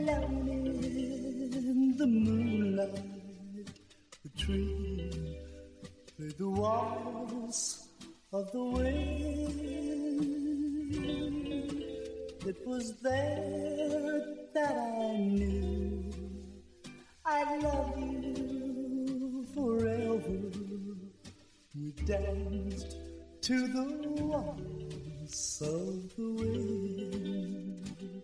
alone in the moonlight, the tree played the waltz of the wind. It was there that I knew I'd love you forever. We danced to the waltz of the wind.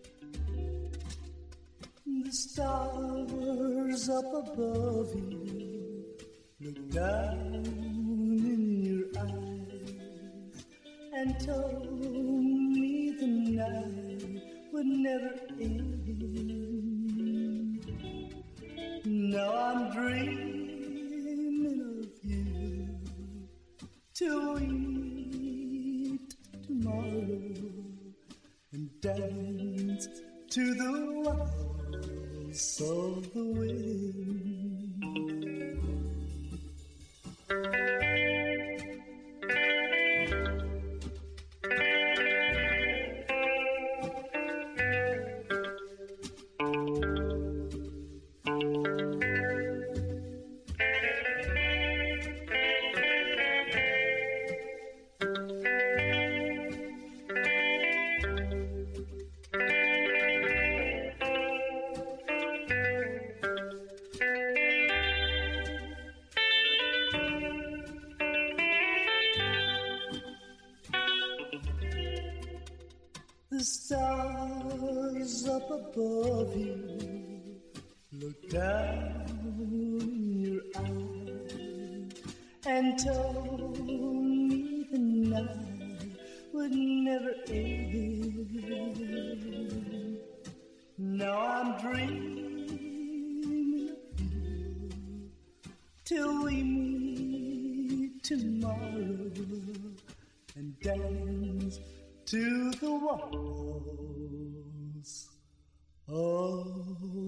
The stars up above you looked down in your eyes and told me the night would never end. Now I'm dreaming of you till we meet tomorrow and dance to the waltz of the wind. The stars up above you looked down in your eyes and told me the night would never end. Now I'm dreaming of you till we meet tomorrow and dance to the waltz of